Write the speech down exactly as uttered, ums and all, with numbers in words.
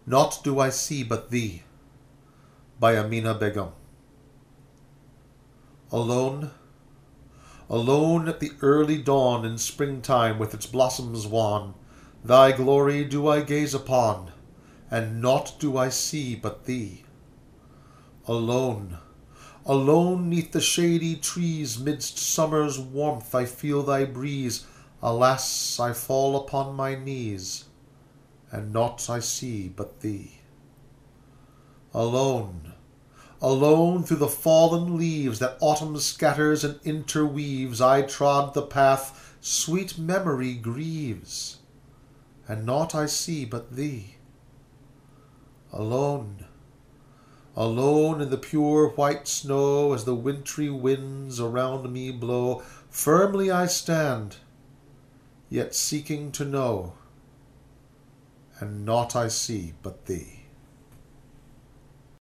Naught do I see but thee. By Amina Begum. Alone, alone at the early dawn in springtime with its blossoms wan, thy glory do I gaze upon, and naught do I see but thee. Alone, alone neath the shady trees, midst summer's warmth I feel thy breeze. Alas, I fall upon my knees, and naught I see but thee. Alone, alone through the fallen leaves that autumn scatters and interweaves, I trod the path sweet memory grieves, and naught I see but thee. Alone, alone in the pure white snow, as the wintry winds around me blow, firmly I stand, yet seeking to know, and naught I see but thee.